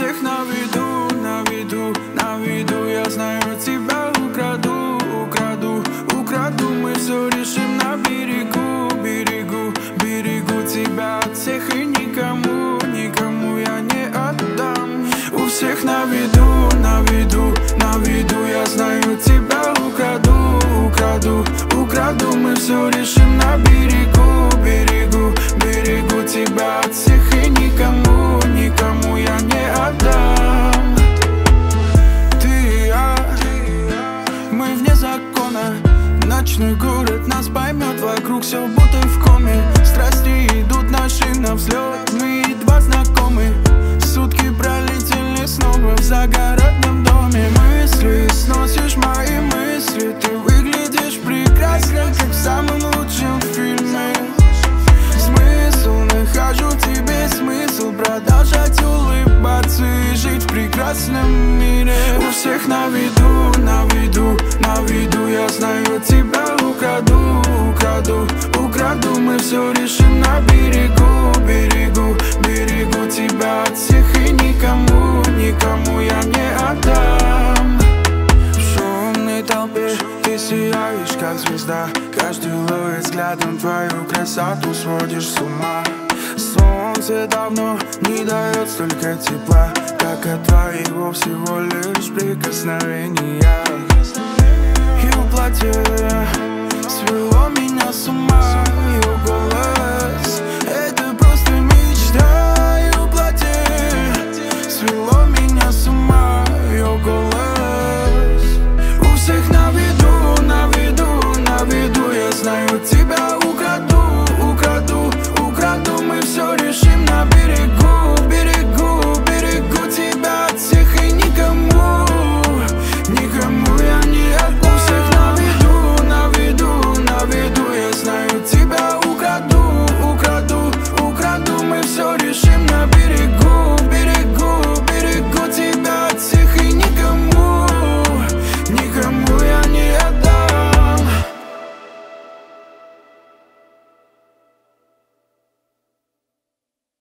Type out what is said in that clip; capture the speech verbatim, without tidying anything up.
всех на виду, на виду, на виду. Я знаю, тебя украду, украду, украду. Мы все решим на берегу, берегу, берегу. Тебя от всех и никому, никому я не отдам. У всех на виду, на виду, на виду. Я знаю, тебя украду, украду, украду. Мы все решим на берегу, берегу, берегу. Тебя от всех и никому, никому я не отдам. Ты и я, мы вне закона. Ночной город нас поймет, вокруг все будто в коме. Страсти идут наши навзлет, мы едва знакомы. Сутки пролетели снова в загородном доме. Мысли, сносишь мои мысли. Ты выглядишь прекрасно, как в самом лучшем фильме. Смысл, нахожу тебе смысл продолжать улыбаться и жить в прекрасном мире. У всех на виду, на виду, на виду. Я знаю, тебя украду, украду, украду. Мы все решим на берегу, берегу, берегу. Тебя от всех и никому, никому я не отдам. В шумной толпе ты сияешь, как звезда. Каждый ловит взглядом твою красоту, сводишь с ума. Солнце давно не дает столько тепла, как от твоего всего лишь прикосновения. И в платье свело меня с ума, и в голове